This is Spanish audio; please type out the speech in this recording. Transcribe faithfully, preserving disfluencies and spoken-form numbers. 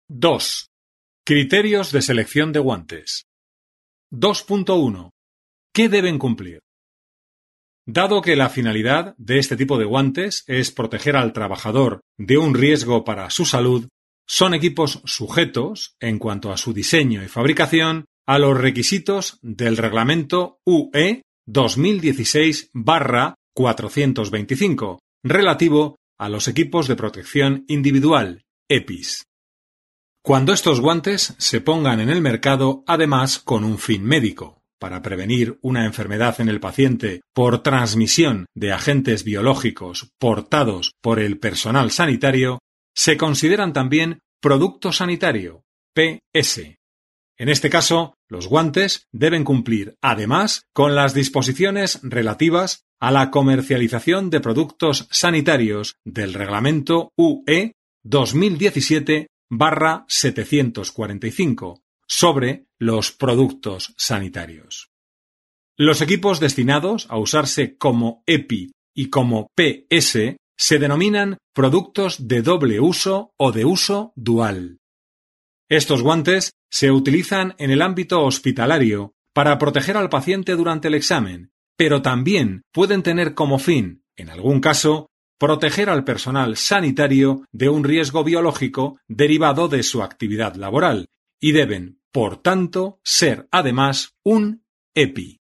dos. Criterios de selección de guantes. dos punto uno. ¿Qué deben cumplir? Dado que la finalidad de este tipo de guantes es proteger al trabajador de un riesgo para su salud, son equipos sujetos, en cuanto a su diseño y fabricación, a los requisitos del Reglamento U E dos mil dieciséis barra cuatrocientos veinticinco, relativo a los equipos de protección individual, E P Is. Cuando estos guantes se pongan en el mercado, además con un fin médico, para prevenir una enfermedad en el paciente por transmisión de agentes biológicos portados por el personal sanitario, se consideran también producto sanitario, P S. En este caso, los guantes deben cumplir, además, con las disposiciones relativas a la comercialización de productos sanitarios del Reglamento U E dos mil diecisiete barra setecientos cuarenta y cinco sobre los productos sanitarios. Los equipos destinados a usarse como E P I y como P S se denominan productos de doble uso o de uso dual. Estos guantes se utilizan en el ámbito hospitalario para proteger al paciente durante el examen, pero también pueden tener como fin, en algún caso, proteger al personal sanitario de un riesgo biológico derivado de su actividad laboral y deben, por tanto, ser además un E P I.